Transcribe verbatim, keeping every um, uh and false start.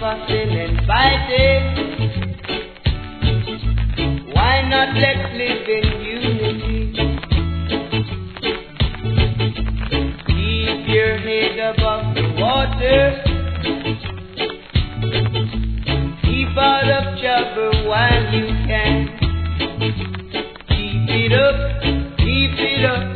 fussing and fighting. Why not let's live in unity? Keep your head above the water. Keep out of trouble while you can. Keep it up, keep it up.